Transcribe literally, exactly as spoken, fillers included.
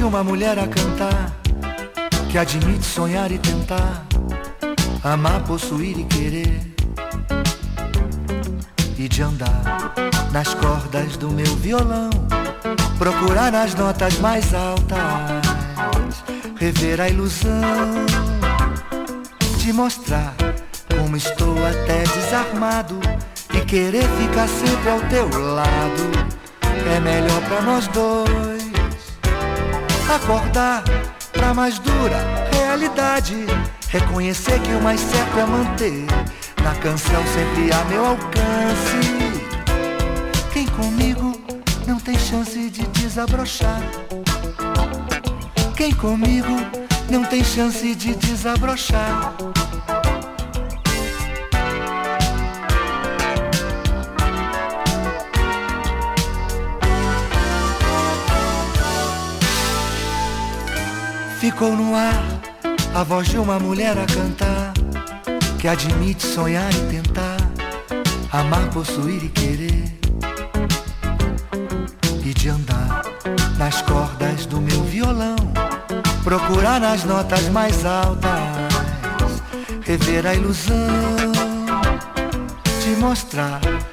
uma mulher a cantar, que admite sonhar e tentar, amar, possuir e querer, e de andar nas cordas do meu violão, procurar nas notas mais altas, rever a ilusão, te mostrar como estou até desarmado, e querer ficar sempre ao teu lado. É melhor pra nós dois acordar pra mais dura realidade, reconhecer que o mais certo é manter na canção sempre a meu alcance. Quem comigo não tem chance de desabrochar, quem comigo não tem chance de desabrochar. Ficou no ar a voz de uma mulher a cantar, que admite sonhar e tentar, amar, possuir e querer, e de andar nas cordas do meu violão, procurar nas notas mais altas, rever a ilusão, te mostrar